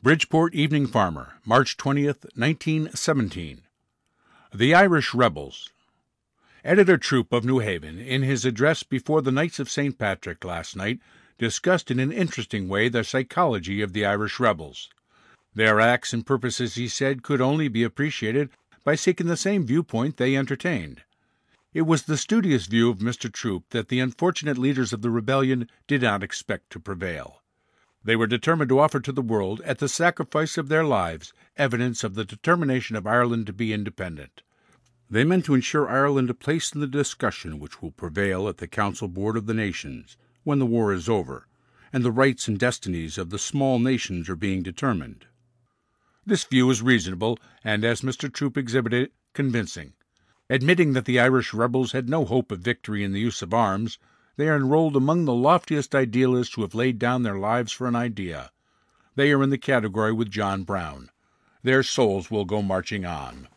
Bridgeport Evening Farmer, March 20th, 1917. The Irish Rebels. Editor Troup of New Haven, in his address before the Knights of St. Patrick last night, discussed in an interesting way the psychology of the Irish rebels. Their acts and purposes, he said, could only be appreciated by seeking the same viewpoint they entertained. It was the studious view of Mr. Troup that the unfortunate leaders of the rebellion did not expect to prevail. They were determined to offer to the world, at the sacrifice of their lives, evidence of the determination of Ireland to be independent. They meant to ensure Ireland a place in the discussion which will prevail at the Council Board of the Nations when the war is over, and the rights and destinies of the small nations are being determined. This view is reasonable, and, as Mr. Troup exhibited, convincing. Admitting that the Irish rebels had no hope of victory in the use of arms, they are enrolled among the loftiest idealists who have laid down their lives for an idea. They are in the category with John Brown. Their souls will go marching on.